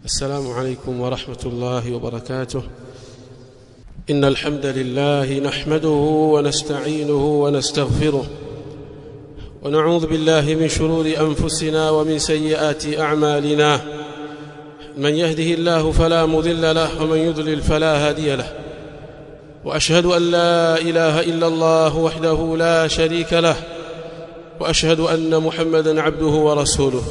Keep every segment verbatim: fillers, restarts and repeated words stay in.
السلام عليكم ورحمة الله وبركاته. إن الحمد لله نحمده ونستعينه ونستغفره ونعوذ بالله من شرور أنفسنا ومن سيئات أعمالنا. من يهده الله فلا مضل له ومن يضلل فلا هادي له. وأشهد أن لا إله إلا الله وحده لا شريك له وأشهد أن محمدًا عبده ورسوله.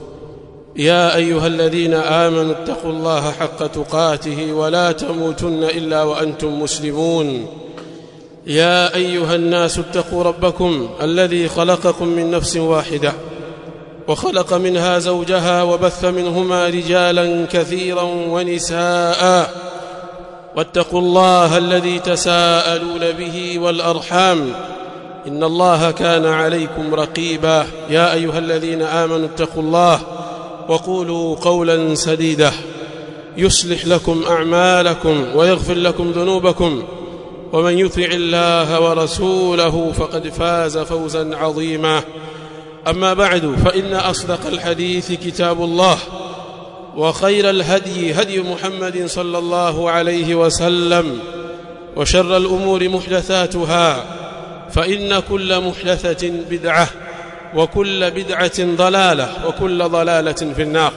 يا أيها الذين آمنوا اتقوا الله حق تقاته ولا تموتن إلا وأنتم مسلمون. يا أيها الناس اتقوا ربكم الذي خلقكم من نفس واحدة وخلق منها زوجها وبث منهما رجالا كثيرا ونساء واتقوا الله الذي تساءلون به والأرحام إن الله كان عليكم رقيبا. يا أيها الذين آمنوا اتقوا الله وقولوا قولا سديدا يصلح لكم أعمالكم ويغفر لكم ذنوبكم ومن يطع الله ورسوله فقد فاز فوزا عظيما. أما بعد فإن أصدق الحديث كتاب الله وخير الهدي هدي محمد صلى الله عليه وسلم وشر الأمور محدثاتها فإن كل محدثة بدعة وكل بدعة ضلالة وكل ضلالة في النار.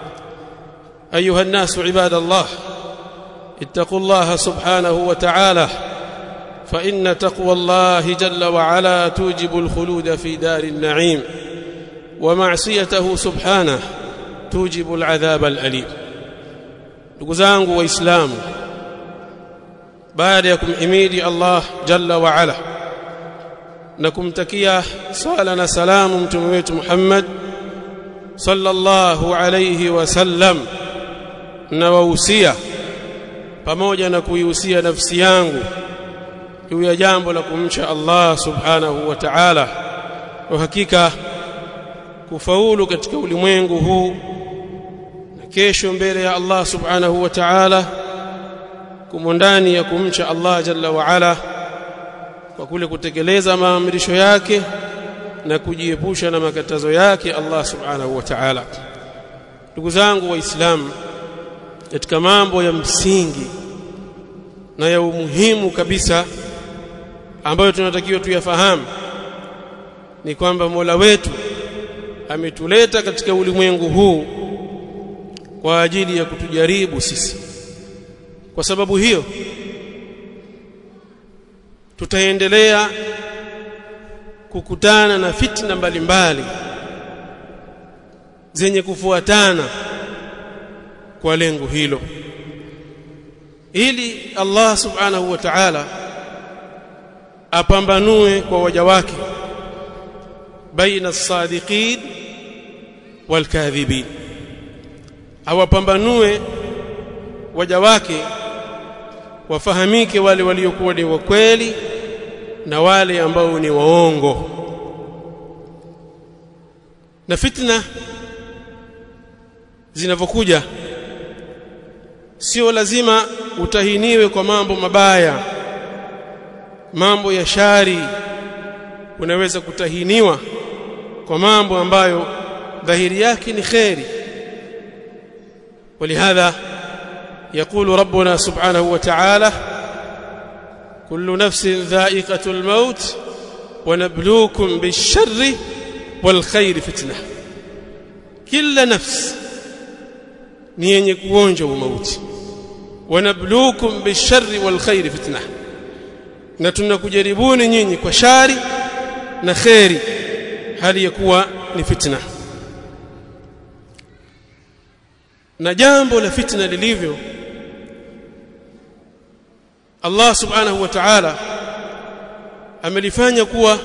أيها الناس عباد الله، اتقوا الله سبحانه وتعالى، فإن تقوى الله جل وعلا توجب الخلود في دار النعيم، ومعصيته سبحانه توجب العذاب الأليم. ndugu zangu waislamu, baada ya kumhimidi Allah jalla wa ala na kumtakia sala na salamu mtume wetu Muhammad sallallahu alayhi wasallam, na wahusia pamoja na kuihusia nafsi yangu juu ya jambo la kumcha Allah subhanahu wa ta'ala. Kwa hakika kufaulu katika ulimwengu huu na kesho mbele ya Allah subhanahu wa ta'ala kumo ndani ya kumcha Allah jalla wa ala kwa kule kutekeleza maamrisho yake na kujiepusha na makatazo yake Allah subhanahu wa ta'ala. Ndugu zangu waislamu, katika mambo ya msingi na ya umuhimu kabisa ambayo tunatakiwa tuyafahamu ni kwamba Mola wetu ametuleta katika ulimwengu huu kwa ajili ya kutujaribu sisi. Kwa sababu hiyo tutaendelea kukutana na fitna mbalimbali zenye kufuatana kwa lengo hilo, ili Allah subhanahu wa ta'ala apambanue kwa waja wake baina as-sadiqin wal-kadhibin, awapambanue waja wake wafahamike wale waliokuwa ni wakweli na wale ambao ni waongo. Na fitna zinavokuja sio lazima utahiniwe kwa mambo mabaya, mambo ya shari. Unaweza kutahiniwa kwa mambo ambayo dhahiri yake ni khairi. ولهذا يقول ربنا سبحانه وتعالى: كل نفس ذائقة الموت ونبلوكم بالشر والخير فتنة. كل نفس ni yenye kuonja mauti. Wanabluukum bisharri wal khairi fitna, na tunakujaribuni nyinyi kwa shari na khairi hali ya kuwa ni fitna. Na jambo la fitna lilivyo, Allah subhanahu wa ta'ala amelifanya kuwa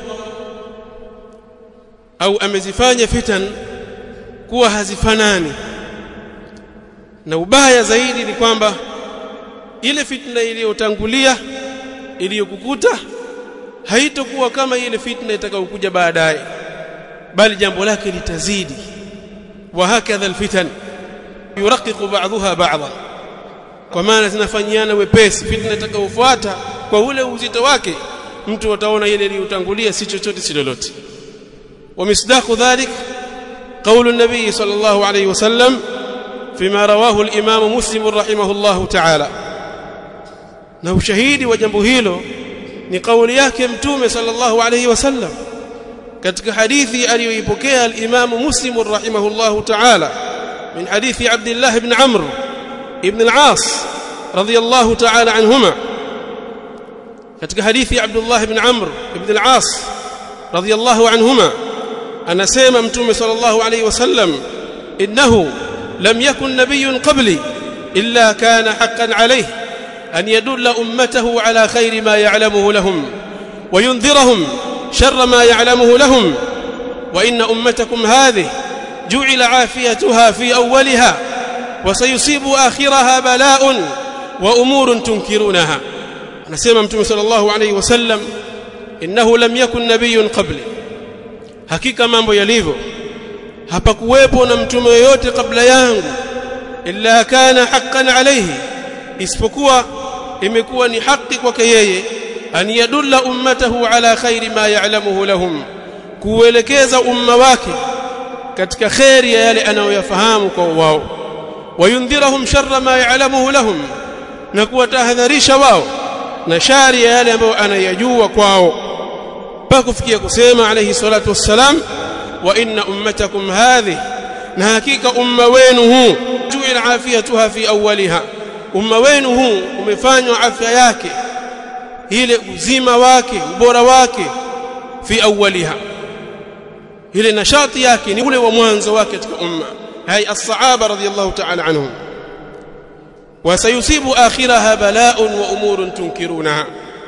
au amezifanya fitan kuwa hazifanani. Na ubaya zaidi ni kwamba ile fitna iliyotangulia iliyokukuta haitakuwa kama ile fitna itakayokuja baadaye, bali jambo lake litazidi. Wa hakadha alfitan yuraqiqu ba'daha ba'dha, kwa maana zinafanyiana wepesi. Fitna itakayofuata kwa ule uzito wake, mtu ataona ile iliyotangulia si chochote si lolote. Wa misdaqu dhalik qawlu an-nabiy sallallahu alayhi wasallam فيما رواه الإمام مسلم رحمه الله تعالى na ushahidi wa jambo hilo ni kauli yake mtume sallallahu alayhi wasallam katika hadithi aliyoipokea al-Imam Muslim rahimahullahu ta'ala min hadithi Abdullah ibn Amr ibn al-As radiyallahu ta'ala anhuma katika hadithi Abdullah ibn Amr ibn al-As radiyallahu anhuma anasema mtume sallallahu alayhi wasallam innahu lam yakun nabiyyun qabli illa kana haqqan alayhi أن يدل أمته على خير ما يعلمه لهم وينذرهم شر ما يعلمه لهم وإن أمتكم هذه جعل عافيتها في أولها وسيصيب آخرها بلاء وأمور تنكرونها نسمع متى صلى الله عليه وسلم إنه لم يكن نبي قبل حقيقة mambo yalivyo hapakuwepo na mtume yote kabla yangu illa kana haqqan alayhi isipokuwa imekuwa ni haki kwake yeye an yadulla ummatahu ala khairi ma ya'lamuhu lahum kuelekeza umma wake katika khairi ya yale anayoyafahamu kwa wao wayundhirahum sharra ma ya'lamuhu lahum na kuwatahadharisha wao na shari ya yale ambayo anayajua kwao mpaka kufikia kusema alayhi salatu wassalam wa inna ummatakum hadhihi na hakika umma wenu huu ju'il afiyatuha fi awwaliha umma wenu huu umefanywa afya yake ile uzima wake ubora wake fi awwaliha ile nashati yake ni ule wa mwanzo wake katika umma hai as-sahaba radhiyallahu ta'ala anhum wa sayusibu akhiraha bala'un wa umurun tunkirunaha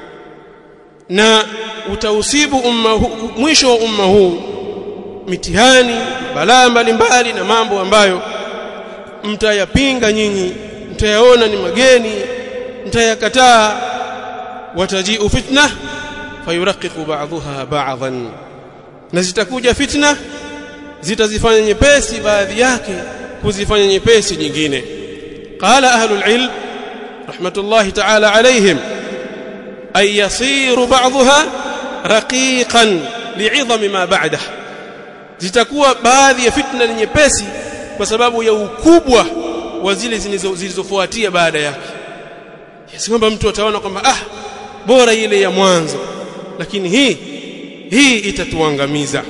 na utausibu umma huu mwisho wa umma huu mitihani balaa mbalimbali na mambo ambayo mtayapinga nyinyi mtayaona ni mageni mtayakataa watajiu fitna fayuraqiqu ba'dhaha ba'dhan na zitakuja fitna zitazifanya nyepesi baadhi yake kuzifanya nyepesi nyingine qala ahlul ilm rahmatullahi ta'ala alayhim ay yasiru ba'dhaha raqiqan li'idhami ma ba'dahu zitakuwa baadhi ya fitna ni nyepesi kwa sababu ya ukubwa wa zile zilizofuatia baada yake si kwamba mtu ataona kwamba ah bora ile ya mwanzo lakini hii hii itatuangamiza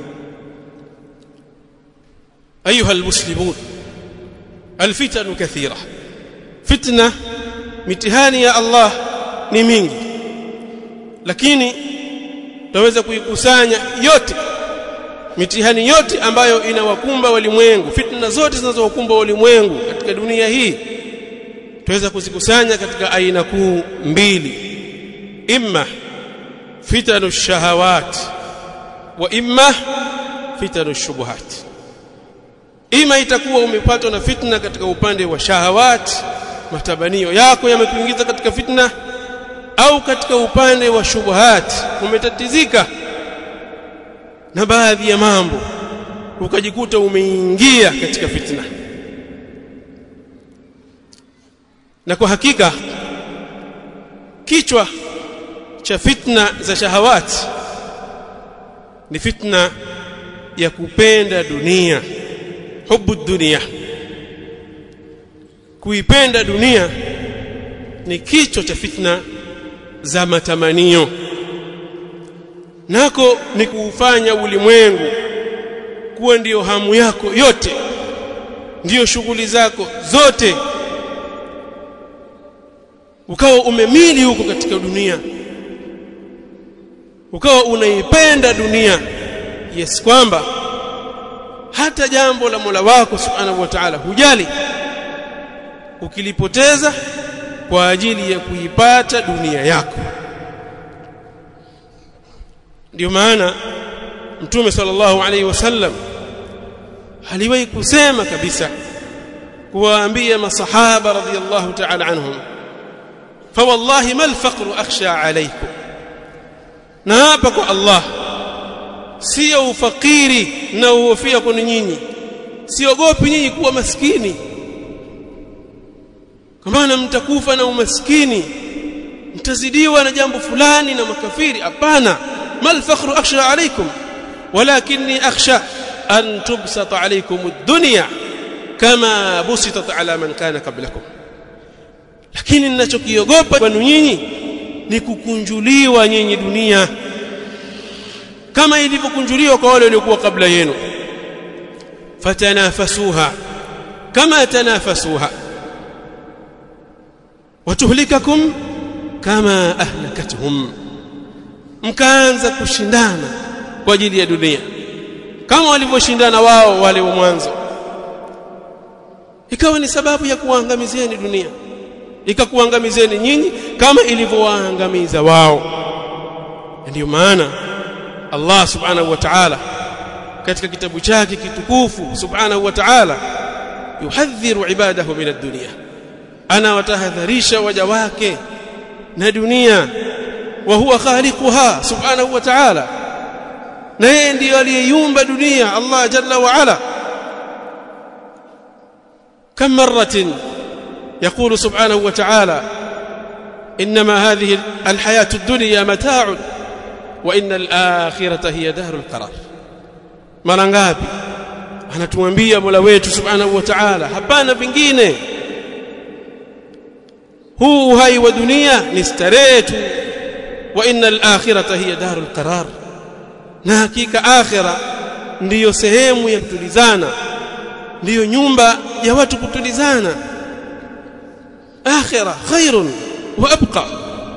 ayuha almuslimun alfitanu kathira fitna mitihani ya Allah ni mingi lakini tutaweza kuikusanya yote mitihani yote ambayo inawakumba walimwengu fitna zote zinazowakumba walimwengu katika dunia hii tuweza kuzikusanya katika aina kuu mbili imma fitanu shahawat wa imma fitanu shubuhat ima itakuwa umepatwa na fitna katika upande wa shahawat matabanio yako yamekuingiza katika fitna au katika upande wa shubuhat umetatizika na baadhi ya mambo ukajikuta umeingia katika fitna na kwa hakika kichwa cha fitna za shahawati ni fitna ya kupenda dunia hubu dunia kuipenda dunia ni kichwa cha fitna za matamanio nako ni kuufanya ulimwengu kuwa ndio hamu yako yote ndio shughuli zako zote ukawa umemili huko katika dunia ukawa unaipenda dunia yes kwamba hata jambo la Mola wako subhanahu wa ta'ala hujali ukilipoteza kwa ajili ya kuipata dunia yako ndio maana mtume sallallahu alaihi wasallam aliwahi kusema kabisa kuwaambia masahaba radhiyallahu ta'ala anhum fa wallahi mal faqru akhsha alaykum na hapa kwa Allah sio ufakiri na uhofia kwa nyinyi siogopi nyinyi kuwa maskini kwa maana mtakufa na umaskini mtazidiwa na jambo fulani na makafiri hapana mal fakhru akhsha alaykum walakinni akhsha an tubsata alaykum ad-dunya kama busitat ala man kana qablakum, lakini ninachokiogopa kwenu nyinyi ni kukunjuliwa nyinyi dunia kama ilivyokunjuliwa kwa wale waliokuwa kabla yenu. fatanafasuha kama tanafasuha watuhlikakum kama ahlakatuhum, mkaanza kushindana kwa ajili ya dunia kama walivyoshindana wao wale wa mwanzo, ikawa ni sababu ya kuangamizeni dunia, ikakuangamizeni nyinyi kama ilivyowaangamiza wao. Ndio maana Allah subhanahu wa ta'ala katika kitabu chake kitukufu subhanahu wa ta'ala yuhadhiru ibadahu min ad-dunya, ana watahadharisha waja wake na dunia. Wa huwa khaliquha subhanahu wa ta'ala, na yeye ndiye aliyeiumba dunia Allah jalla wa ala. kam marratin يقول سبحانه وتعالى إنما هذه الحياة الدنيا متاع وإن الآخرة هي دار القرار. mara ngapi anatuambia Mola wetu subhanahu wa ta'ala, hapana vingine, huu uhai wa dunia ni starehe tu, wa innal akhirata hiya darul qarar, na hakika akhira ndiyo sehemu ya kutulizana, ndiyo nyumba ya watu kutulizana. akhira khairun wa abqa.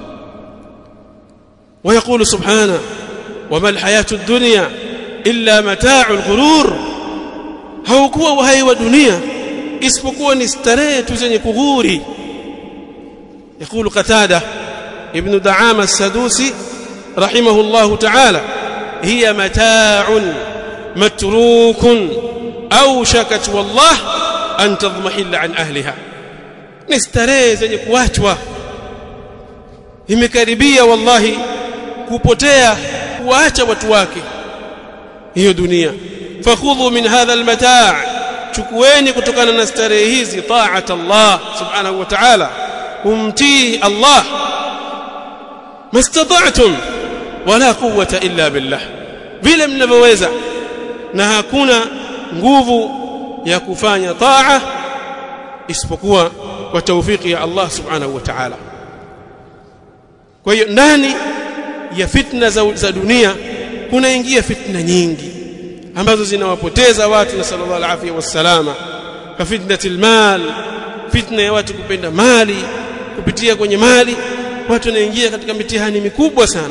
ويقول سبحانه وما الحياة الدنيا إلا متاع الغرور, haukuwa uhai wa dunia isipokuwa ni starehe tu zenye kughuri. يقول قتادة ابن دعامة السدوسي رحمه الله تعالى هي متاع متروك أوشكت والله أن تضمحل عن أهلها, ni starehe zenye kuachwa, imekaribia wallahi kupotea, kuacha watu wake hiyo dunia. fakhudhu min hadha almataa, chukueni kutokana na starehe hizi ta'at Allah subhanahu wa ta'ala, umtii Allah mastata'tum wala quwwata illa billah, vile mnavyoweza, na hakuna nguvu ya kufanya taa isipokuwa kwa tawfiki ya Allah subhanahu wa ta'ala. Kwa hiyo ndani ya fitna za, za dunia kunaingia fitna nyingi ambazo zinawapoteza watu, na sallallahu alaihi wasallam, ka fitnatul mal, fitna ya watu kupenda mali, kupitia kwenye mali watu wanaingia katika mitihani mikubwa sana.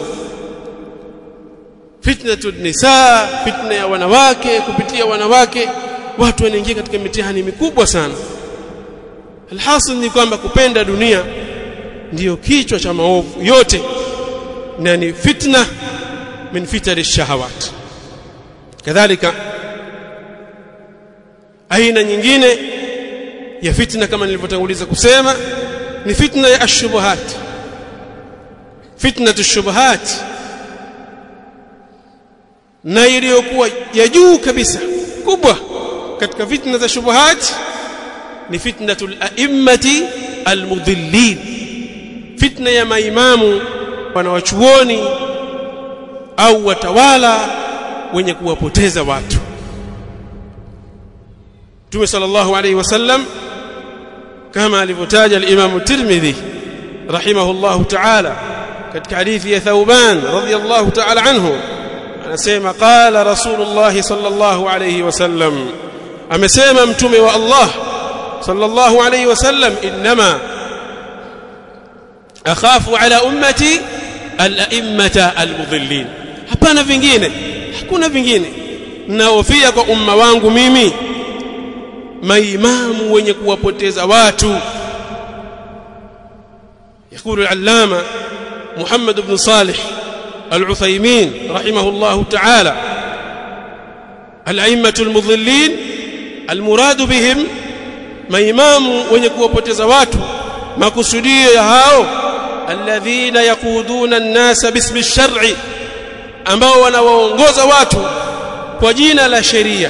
Fitnatud nisa, fitna ya wanawake, kupitia wanawake watu wanaingia katika mitihani mikubwa sana. Alhasil ni kwamba kupenda dunia ndiyo kichwa cha maovu yote, na ni fitna min fitari shahawat. Kadhalika aina nyingine ya fitna kama nilivyotanguliza kusema ni fitna ya ashubuhat. Fitnatu shubuhat, na iliyokuwa ya juu kabisa kubwa katika fitna za shubuhat ni fitnatul a'immati almudhillin, fitna ya maimamu wanawachuoni au watawala wenye kuwapoteza watu. Mtume sallallahu alayhi wasallam kama alivyotaja al-Imam Tirmidhi rahimahullahu ta'ala katika hadithi ya Thauban radhiyallahu ta'ala anhu, anasema qala Rasulullah sallallahu alayhi wasallam, amesema mtume wa Allah sallallahu alayhi wasallam, inma akhafu ala ummati al-a'immata al-mudhillin, hapana vingine, hakuna vingine, naofia kwa umma wangu mimi maimamu wenye kuwapoteza watu. يقول العلامة محمد بن صالح العثيمين رحمه الله تعالى الأئمة المضلين المراد بهم maimamu wenye kuwapoteza watu, makusudio ya hao alladhina yaquduna an-nasa bismi ash-shar'i, ambao wanawaongoza watu kwa jina la sheria,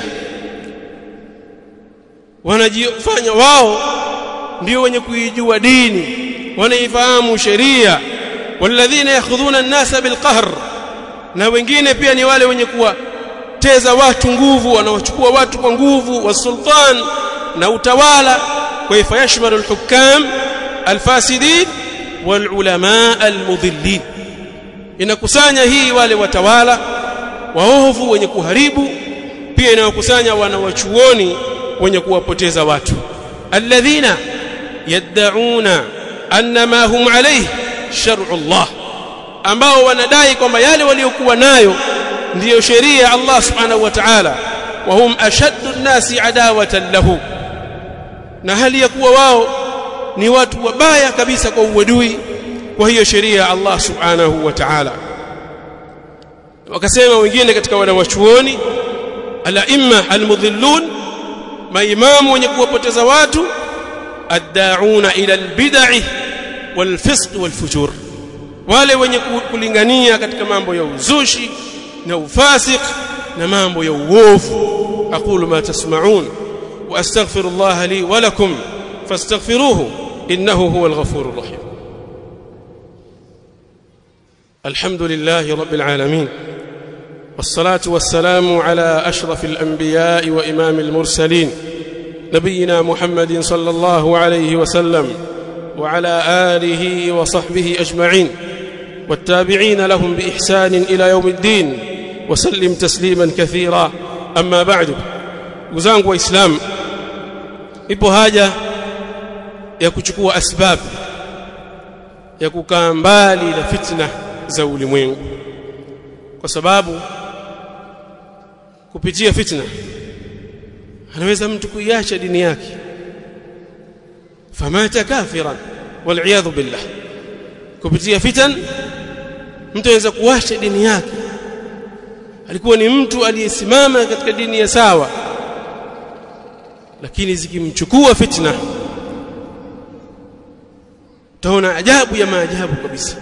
wanajifanya wao ndio wenye kuijua dini, wanaifahamu sheria. Walladhina yakhudhuna an-nasa bilqahr, na wengine pia ni wale wenye kuwateza watu nguvu, wanawachukua watu kwa nguvu. Wasultan, na utawala. Kwa hivyo yashmalu al-hukam al-fasidin wal ulama al-mudhillin, inakusanya hii wale watawala waovu wenye kuharibu, pia inakusanya wanawachuoni wenye kuwapoteza watu. Alladhina yad'una anna ma hum alayhi shar'u Allah, ambao wanadai kwamba yale waliokuwa nayo ndiyo sheria ya Allah subhanahu wa ta'ala. Wa hum ashaddu an-nasi adawatan lahu, na hali ya kuwa wao ni watu wabaya kabisa kwa uadui kwa hiyo sheria ya Allah subhanahu wa ta'ala. Wakasema wengine katika wanawachuoni, al-a'imma al-mudhillun, maimamu wenye kuwapoteza watu, ad-da'una ila al-bid'ah wal-fisq wal-fujur, wale wenye kulingania katika mambo ya uzushi na ufasik na mambo ya uovu. aqulu ma tasma'un wa astaghfirullah li wa lakum fastaghfiruhu innahu huwal ghafurur rahim. alhamdulillahi rabbil alamin, والصلاة والسلام على أشرف الأنبياء وإمام المرسلين نبينا محمد صلى الله عليه وسلم وعلى آله وصحبه أجمعين والتابعين لهم بإحسان إلى يوم الدين وسلم تسليما كثيرا. أما بعد، وزانgu وإسلام ipo haja ya kuchukua asbab ya kukaa mbali na fitna za ulimwengu, kwa sababu kupitia fitna anaweza mtu kuiacha dini yake, famata kafiran wal iyadhu billah. Kupitia fitan mtu anaweza kuacha dini yake, alikuwa ni mtu aliyesimama katika dini ya sawa, lakini zikimchukua fitna taona ajabu ya maajabu kabisa,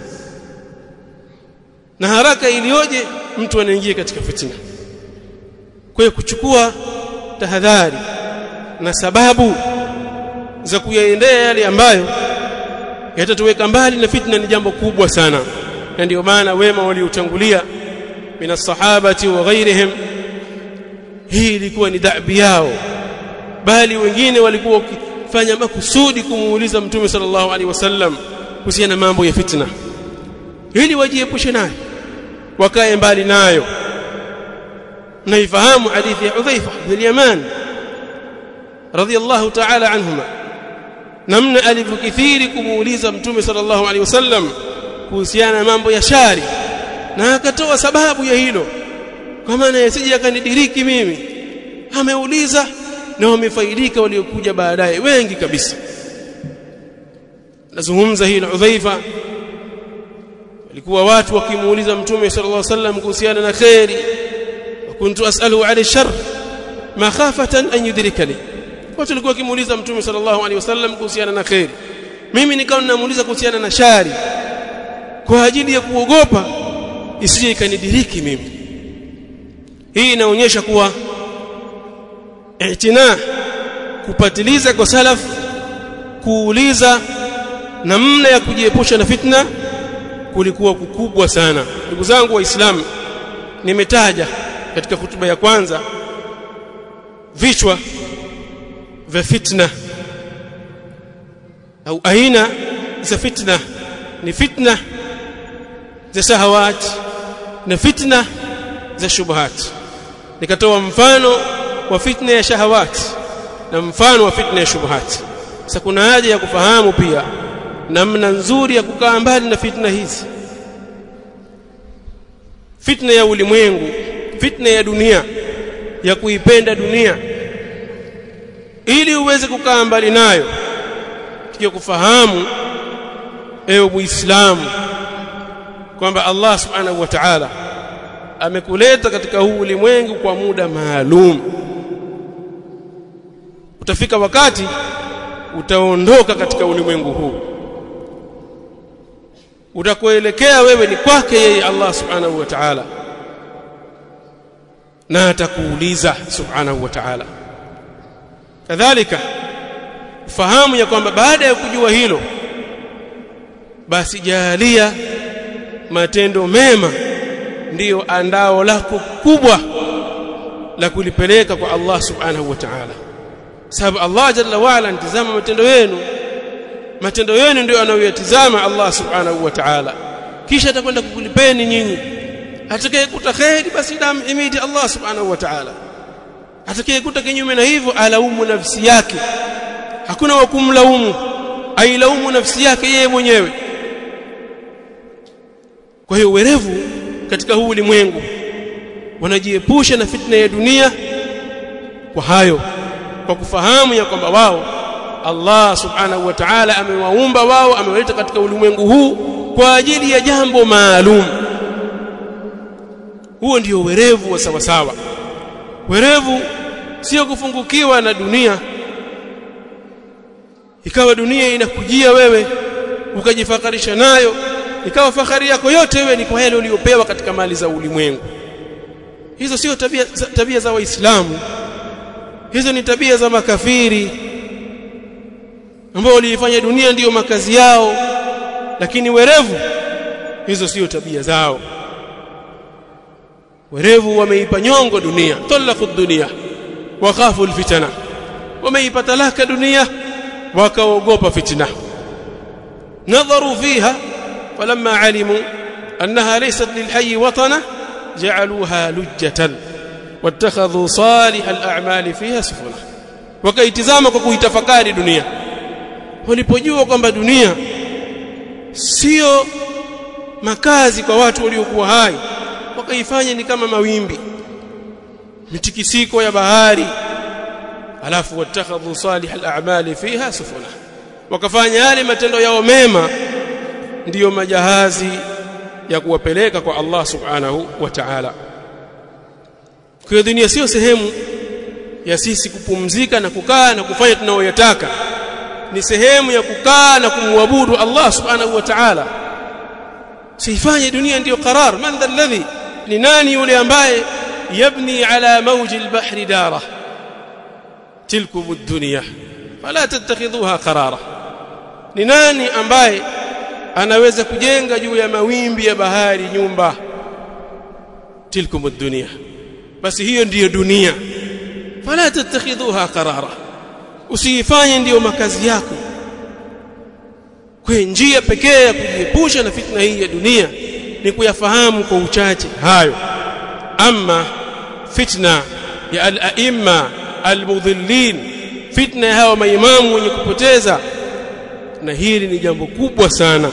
na haraka iliyoje mtu anaingia katika fitna. Kwa hiyo kuchukua tahadhari na sababu za kuyaendea yale ambayo yatatuweka mbali na fitna ni jambo kubwa sana, na ndio maana wema waliotangulia mina sahabati wa ghairihim, hii ilikuwa ni da'bi yao, bali wengine walikuwa wakifanya makusudi kumuuliza Mtume sallallahu alaihi wasallam kuhusiana na mambo ya fitna ili wajiepushe nayo, wakae mbali nayo. Na ifahamu hadithi ya Hudhaifa bin Yaman radhiyallahu ta'ala anhuma, namna alivyokithiri kumuuliza Mtume sallallahu alaihi wasallam kuhusiana na mambo ya shari, na akatoa sababu ya hilo, kwa maana yasije akanidiriki mimi. Ameuliza na wamefaidika waliokuja baadaye wengi kabisa. Nazungumza hili Hudhaifa, walikuwa watu wakimuuliza Mtume sallallahu alaihi wasallam kuhusiana na khairi, wa kuntu as'aluhu 'ala shar ma khafatan an yudrikani. Watu walikuwa wakimuuliza Mtume sallallahu alaihi wasallam kuhusiana na khairi, mimi nikawa ninamuuliza kuhusiana na shari kwa ajili ya kuogopa isije ikanidiriki mimi. Hii inaonyesha kuwa i'tina, kupatiliza kwa salaf, kuuliza namna ya kujiepusha na fitna kulikuwa kukubwa sana. Ndugu zangu Waislamu, nimetaja katika hutuba ya kwanza vichwa vya fitna au aina za fitna. Ni fitna za shahawat na fitna za shubuhat. Nikatoa mfano wa fitna ya shahawat na mfano wa fitna ya shubuhat. Sasa kuna haja ya kufahamu pia namna nzuri ya kukaa mbali na fitna hizi. Fitna ya ulimwengu, fitna ya dunia, ya kuipenda dunia, ili uweze kukaa mbali nayo, tukiwa kufahamu ewe Muislamu kwamba Allah subhanahu wa ta'ala amekuleta katika huu ulimwengu kwa muda maalum. Utafika wakati utaondoka katika ulimwengu huu, utakoelekea wewe ni kwake yeye Allah subhanahu wa ta'ala, na atakuuliza subhanahu wa ta'ala. Kadhalika fahamu ya kwamba baada ya kujua hilo, basi jalia matendo mema ndiyo andao lako kubwa la kulipeleka kwa Allah subhanahu wa ta'ala. sababu Allah jalla wa ala anatazama matendo yenu. Matendo yenu ndio anayoyatazama Allah subhanahu wa ta'ala, kisha atakwenda kukulipeni nyinyi. Atakayekuta khairi basi damhimidi Allah subhanahu wa ta'ala, atakayekuta kinyume na hivyo alaumu nafsi yake. Hakuna wa kumlaumu, ailaumu nafsi yake yeye mwenyewe. Kwa hiyo werevu katika huu ulimwengu wanajiepusha na fitna ya dunia kwa hayo, kwa kufahamu ya kwamba wao Allah subhanahu wa ta'ala amewaumba wao, amewaleta katika ulimwengu huu kwa ajili ya jambo maalum. Huo ndio werevu wa sawa sawa. Werevu sio kufungukiwa na dunia, ikawa dunia inakujia wewe ukajifakarisha nayo, ikawa fahari yako yote wewe ni kwa yale uliyopewa katika mali za ulimwengu. Hizo sio tabia tabia za Waislamu. Hizo ni tabia za makafiri ambao walifanya dunia ndiyo makazi yao, lakini werevu hizo sio tabia zao. Werevu wameipa nyongo dunia, talaqu dunia wa khafu alfitna, wameipa talaka dunia wakaogopa fitna. nadharu fiha falamma alimu annaha laysat lilhayy watana ja'aluha lujjatan wattakhadhu salih al'amali fiha sufuna. Wakaitizama kwa kuitafakari dunia, walipojua kwamba dunia sio makazi kwa watu waliokuwa hai, wakaifanya ni kama mawimbi, mitikisiko ya bahari. Alafu watakhadhu salih al-a'mali fiha sufuna, wakafanya yale matendo yao mema ndiyo majahazi ya kuwapeleka kwa Allah subhanahu wa ta'ala. Kwa dunia sio sehemu ya sisi kupumzika na kukaa na kufanya tunayoyataka, ni sehemu ya kukaa na kumwabudu Allah subhanahu wa ta'ala. Sifanye dunia ndiyo qarar. Man dha alladhi, ni nani yule ambaye yabni ala mawji albahri dara tilkum ad-dunya fala tattakhidhuha qarara. Ni nani ambaye anaweza kujenga juu ya mawimbi ya bahari nyumba? Tilkum ad-dunya, basi hiyo ndiyo dunia. Fala tattakhidhuha qarara, usifanye ndiyo makazi yako. Kwa njia pekee ya kujiepusha na fitna hii ya dunia ni kuyafahamu kwa uchache hayo. Ama fitna ya al-a'imma al-mudhillin, fitna ya hawa maimamu wenye kupoteza, na hili ni jambo kubwa sana.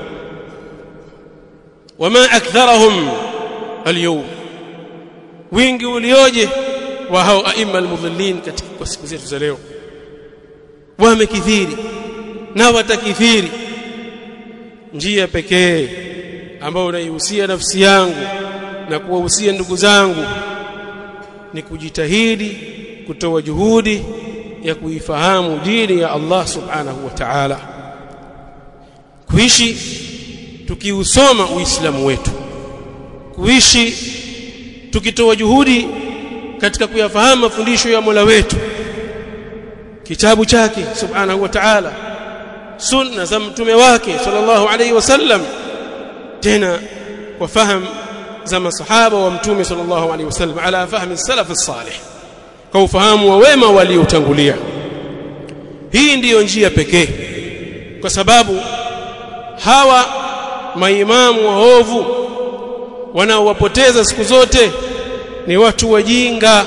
Wama aktharahum al-yawm, wingi ulioje wa hao a'imma al-mudhillin katika siku zetu za leo. Wamekithiri na watakithiri. Njia pekee ambayo naihusia nafsi yangu na kuwahusia ndugu zangu ni kujitahidi kutoa juhudi ya kuifahamu dini ya Allah subhanahu wa ta'ala, kuishi tukiusoma Uislamu wetu, kuishi tukitoa juhudi katika kuyafahamu mafundisho ya Mola wetu, kitabu chake subhanahu wa ta'ala, sunna za mtume wake sallallahu alayhi wasallam, tena kwa fahamu za masahaba wa mtume sallallahu alayhi wasallam ala fahmi salaf as-salih, kwa ufahamu wa wema waliotangulia. Hii ndiyo njia pekee, kwa sababu hawa maimamu waovu wanaowapoteza siku zote ni watu wajinga.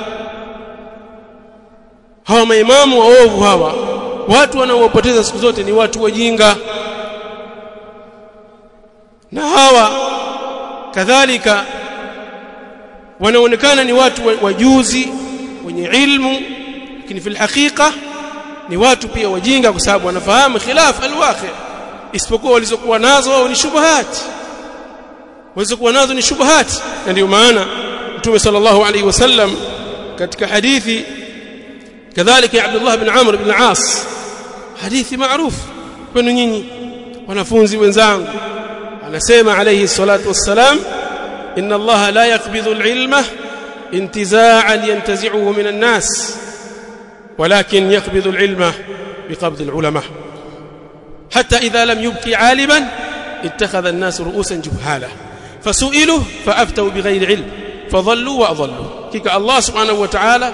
Hawa maimamu waovu hawa, watu wanaowapoteza siku zote ni watu wajinga. Na hawa kadhalika wanaonekana ni watu wajuzi wenye ilmu, lakini fil hakika ni watu pia wajinga, kwa sababu wanafahamu khilaf alwaqi, isipokuwa walizokuwa nazo wao ni shubuhati, walizokuwa nazo ni shubuhati. Na ndio maana Mtume sallallahu alaihi wasallam katika hadithi kadhalika ya Abdullah ibn Amr ibn al-As, hadithi maarufu kwenu nyinyi wanafunzi wenzangu, anasema alayhi salatu wassalam, inna Allah la yaqbidhu al-ilma intiza'an yantazi'uhu min an-nas walakin yaqbidhu al-ilma biqabd al-ulama hatta idha lam yubqi 'aliman ittakhadha an-nas ru'usan juhala fasu'ilu fa'aftahu bighayri 'ilm fadhallu wa adallu. Kika Allah subhanahu wa ta'ala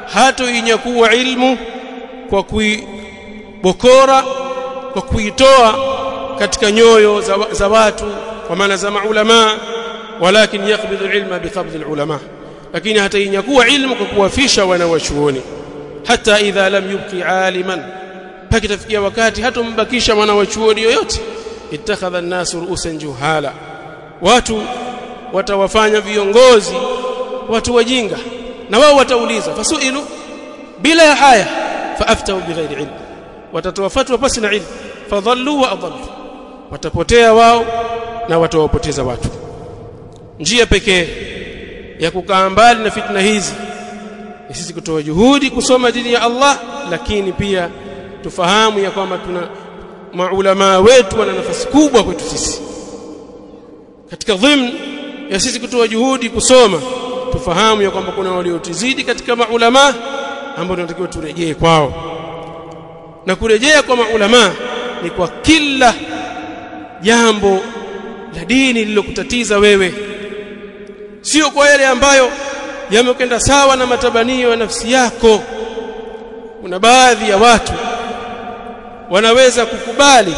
hatoinyakuwa ilmu kwa kuibokora, kwa kuitoa katika nyoyo za, za watu kwa maana za maulama, walakin yakbidhu ilma biqabdhi alulama, lakini hatainyakuwa ilmu kwa kuwafisha wanawachuoni. Hata idha lam yubqi aliman, pakitafikia wakati hatombakisha mwanawachuoni yoyote, ittakhadha an-nasu ru'usan juhala, watu watawafanya viongozi watu wajinga, na wao watauliza fasuilu bila ya haya faaftau bighairi ilm, watatoa fatwa pasi na ilmu, fadhallu wa adallu, watapotea wao na watawapoteza watu. Njia pekee ya kukaa mbali na fitna hizi ni sisi kutoa juhudi kusoma dini ya Allah, lakini pia tufahamu ya kwamba tuna maulama wetu wana nafasi kubwa kwetu sisi. Katika dhimn ya sisi kutoa juhudi kusoma, tufahamu ya kwamba kuna waliotuzidi katika maulama ambao tunatakiwa turejee kwao, na kurejea kwa maulama ni kwa kila jambo la dini lililokutatiza wewe, sio kwa yale ambayo yamekwenda sawa na matabanio ya nafsi yako. Kuna baadhi ya watu wanaweza kukubali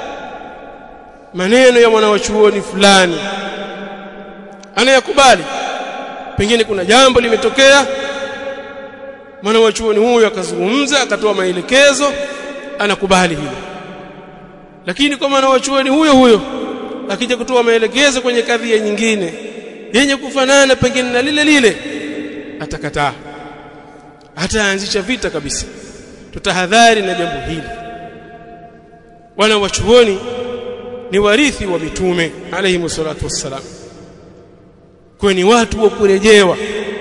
maneno ya mwanawachuoni fulani, anayakubali, pengine kuna jambo limetokea, mwanawachuoni huyo akazungumza akatoa maelekezo, anakubali hilo. Lakini kwa mwanawachuoni huyo huyo akija kutoa maelekezo kwenye kadhia nyingine yenye kufanana pengine na lile lile, atakataa, ataanzisha vita kabisa. Tutahadhari na jambo hili. Wanawachuoni ni warithi wa mitume alayhi salatu wassalam, kwani watu wa kurejewa,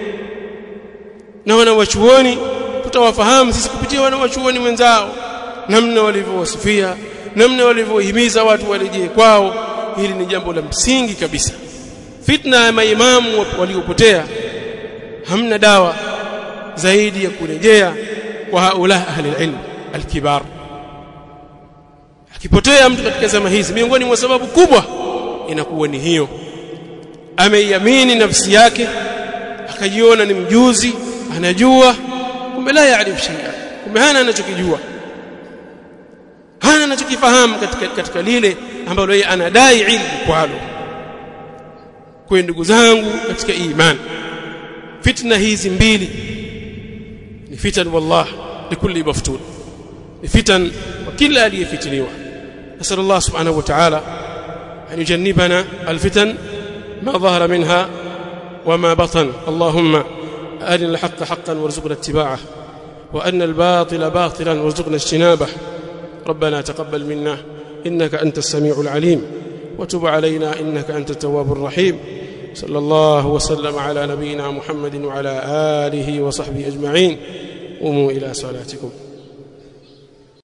na wanawachuoni tutawafahamu sisi kupitia wanawachuoni wenzao, namna walivyowasifia, namna walivyohimiza watu warejee kwao. Hili ni jambo la msingi kabisa. Fitna ya maimamu waliopotea, hamna dawa zaidi ya kurejea kwa haula ahli alilm alkibar. Akipotea mtu katika zama hizi, miongoni mwa sababu kubwa inakuwa ni hiyo, ameiamini nafsi yake, akajiona ni mjuzi, anajua, kumbe la yaarifu shay'a, kumbe hana anachokijua, hana anachokifahamu katika, katika lile ambalo yeye anadai ilmu kwalo. Kwa ndugu zangu katika imani, fitna hizi mbili ni fitan wallah likulli maftun, ni fitan wa kila aliyefitiniwa. نسأل الله سبحانه وتعالى أن يجنبنا الفتن ما ظهر منها وما بطن. اللهم أرنا الحق حقا وارزقنا اتباعه، وأرنا الباطل باطلا وارزقنا اجتنابه. ربنا تقبل منا إنك أنت السميع العليم، وتب علينا إنك أنت التواب الرحيم. صلى الله وسلم على نبينا محمد وعلى آله وصحبه أجمعين. قوموا إلى صلاتكم.